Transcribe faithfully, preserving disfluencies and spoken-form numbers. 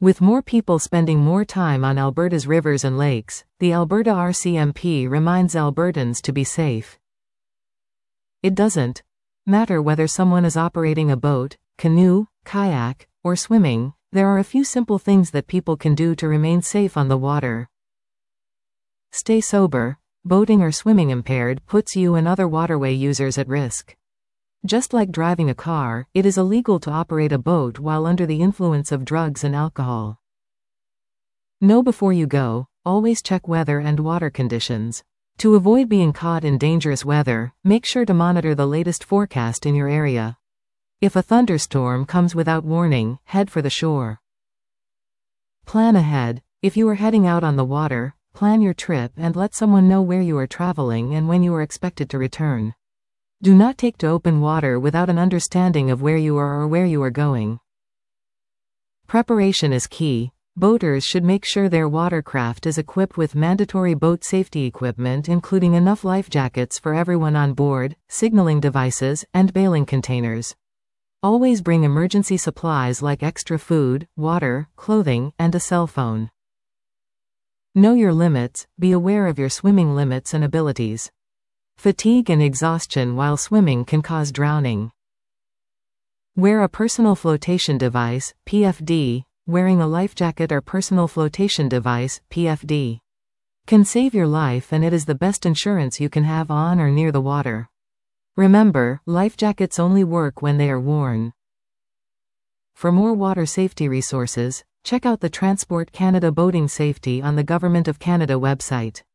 With more people spending more time on Alberta's rivers and lakes, the Alberta R C M P reminds Albertans to be safe. It doesn't matter whether someone is operating a boat, canoe, kayak, or swimming, there are a few simple things that people can do to remain safe on the water. Stay sober. Boating or swimming impaired puts you and other waterway users at risk. Just like driving a car, it is illegal to operate a boat while under the influence of drugs and alcohol. Know before you go. Always check weather and water conditions. To avoid being caught in dangerous weather, make sure to monitor the latest forecast in your area. If a thunderstorm comes without warning, head for the shore. Plan ahead. If you are heading out on the water, plan your trip and let someone know where you are traveling and when you are expected to return. Do not take to open water without an understanding of where you are or where you are going. Preparation is key. Boaters should make sure their watercraft is equipped with mandatory boat safety equipment, including enough life jackets for everyone on board, signaling devices, and bailing containers. Always bring emergency supplies like extra food, water, clothing, and a cell phone. Know your limits. Be aware of your swimming limits and abilities. Fatigue and exhaustion while swimming can cause drowning. Wear a personal flotation device, P F D. Wearing a life jacket or personal flotation device, P F D, can save your life, and it is the best insurance you can have on or near the water. Remember, life jackets only work when they are worn. For more water safety resources, check out the Transport Canada Boating Safety on the Government of Canada website.